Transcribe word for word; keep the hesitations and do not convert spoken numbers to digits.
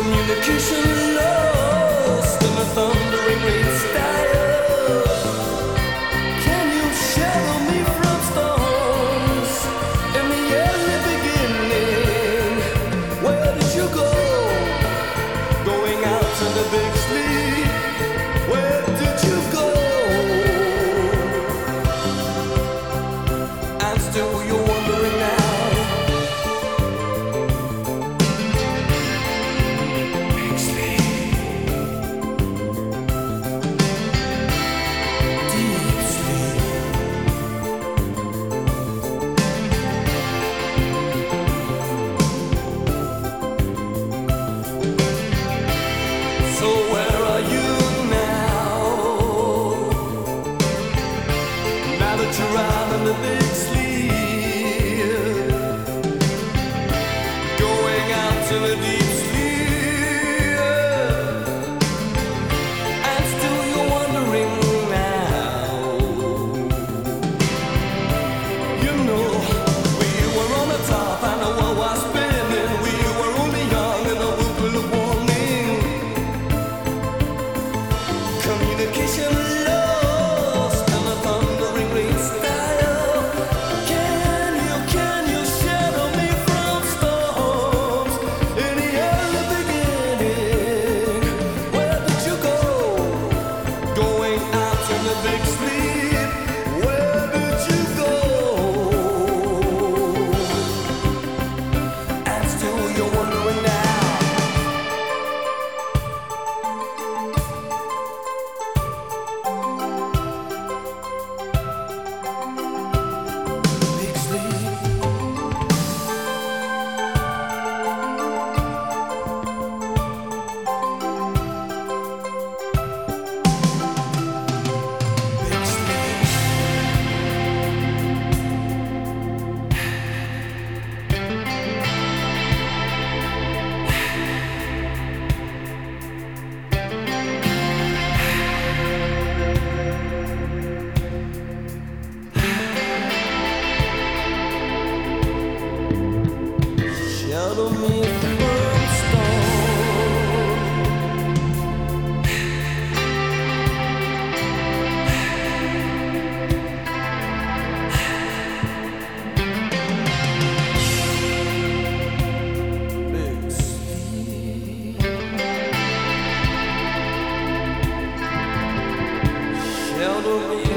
Communication lost in a thundering rain style. Can you shadow me from storms in the early beginning? Where did you go? Going out to the big sleep. Where did you go? And still you're wondering now. You're out in the big sleep, going out to the deep sleep, and still you're wondering now. You know, we were on the top and the world was spinning. We were only young and the world full of warning. Communication lost in the thundering rain style. Can you, can you shadow me from storms in the early beginning? Where did you go? Going out in the big sleep. Where did you go? And still you're wondering now. Big sleep. Big sleep. Shadow me from storm. Big sleep. Shadow me